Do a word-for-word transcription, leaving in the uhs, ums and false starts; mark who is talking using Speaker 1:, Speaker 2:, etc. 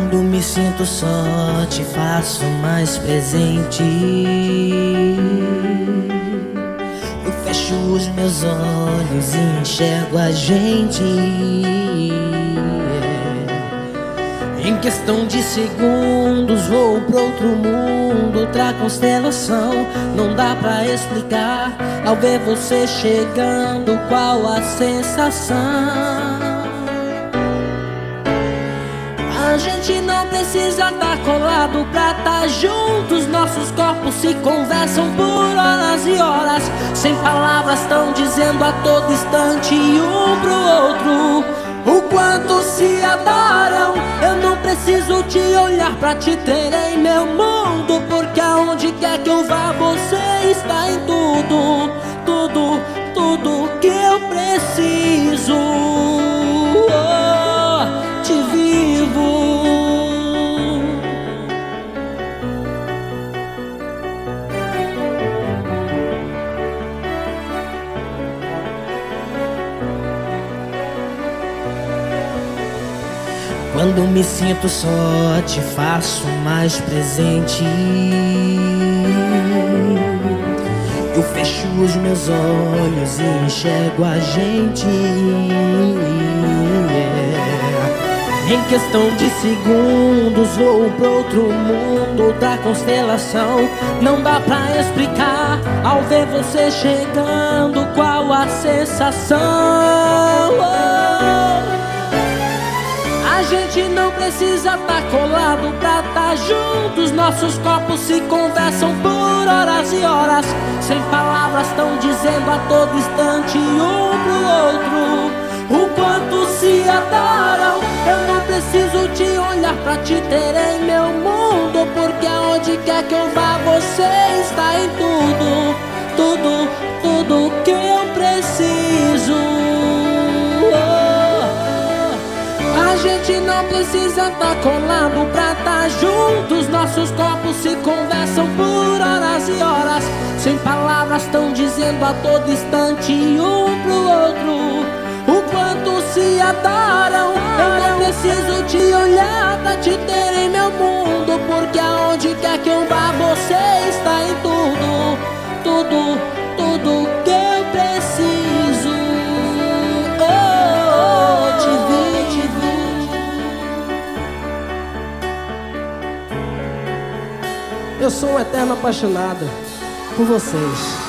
Speaker 1: Quando me sinto só, te faço mais presente. Eu fecho os meus olhos e enxergo a gente. Em questão de segundos vou pra outro mundo, outra constelação. Não dá pra explicar ao ver você chegando qual a sensação. A gente não precisa estar colado pra estar juntos. Nossos corpos se conversam por horas e horas. Sem palavras estão dizendo a todo instante um pro outro o quanto se adoram. Eu não preciso te olhar pra te ter em meu mundo, porque aonde quer que eu vá você está em tudo. Tudo, tudo que eu preciso. Oh, te vivo. Quando me sinto só, te faço mais presente. Eu fecho os meus olhos e enxergo a gente. Yeah. Em questão de segundos vou pra outro mundo, outra constelação. Não dá pra explicar ao ver você chegando qual a sensação. Oh. A gente não precisa estar colado pra estar juntos. Nossos corpos se conversam por horas e horas. Sem palavras estão dizendo a todo instante um pro outro o quanto se adoram. Eu não preciso te olhar pra te ter em meu mundo, porque aonde quer que eu vá você está em tudo. Tudo, tudo que eu preciso. A gente não precisa estar colado pra estar juntos. Nossos corpos se conversam por horas e horas. Sem palavras estão dizendo a todo instante um pro outro o quanto se adoram. Eu não preciso te olhar pra te ter em meu mundo, porque aonde quer que eu vá você está em tudo. Tudo, tudo que eu preciso. Oh, te vi, te vi.
Speaker 2: Eu sou um eterno apaixonado por vocês.